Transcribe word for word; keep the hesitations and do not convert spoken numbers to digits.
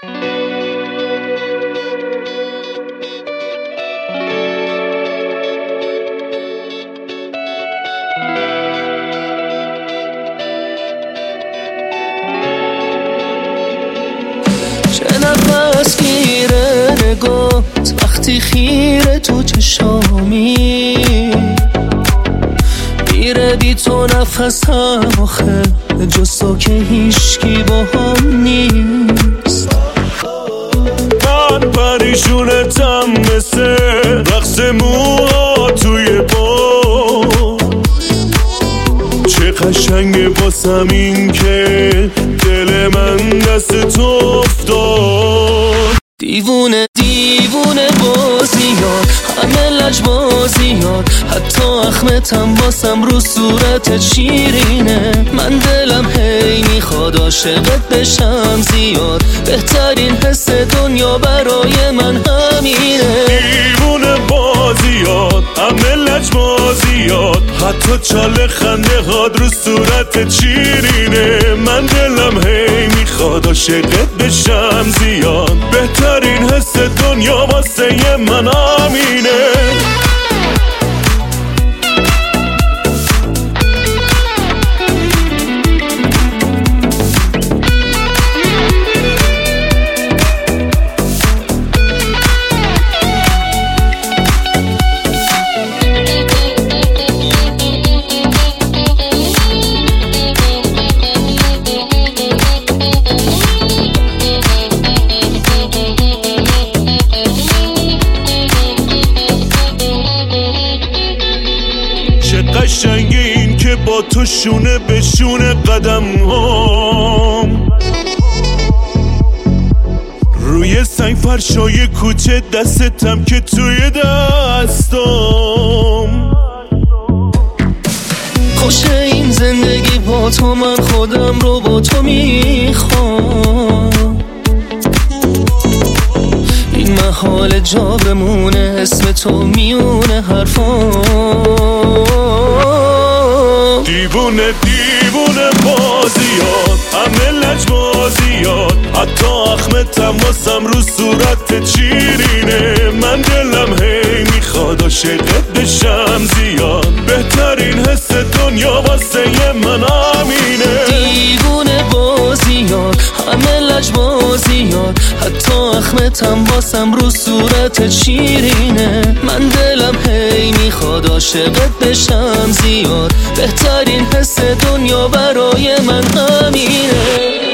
چه نفس گیره نگات وقتی خیره تو چشامی، میره بی تو نفسم آخه جز تو که هیشکی با هم نیست. من پریشونتم مثل رقص موها توی باد، چه قشنگه باسم این که دل من دست تو افتاد. دیوونه دیوونه بازیات، همه لجبازیات، حتی اخمتم باسم رو صورتت شیرینه. من دلم هی میخواد عاشقت بشم زیاد، بهترین حس دنیا برای من همینه. دیوونه بازیات، همه لجبازیات، حتی چاله خنده هاد رو صورتت شیرینه. من دلم هی میخواد عاشقت بشم زیاد، بهترین حس دنیا واسه من همینه. قشنگه این که با تو شونه به شونه قدم هم، روی سنگ فرشای کوچه دستتم که توی دستم. خوشه این زندگی با تو، من خودم رو با تو میخوام. این محال جا بمونه، اسم تو میونه حرفام. دیوونه دیوونه بازیات، همه لجبازیات، حتی اخمتم واسم رو صورتت شیرینه. من دلم هی میخواد عاشقت بشم زیاد، بهترین حس دنیا واسه من همینه. دیوونه بازیات، همه لجبازیات، حتی اخمتم باسم رو صورتت شیرینه. من دلم هی میخواد عاشقت بشم زیاد، بهترین حس دنیا برای من همینه.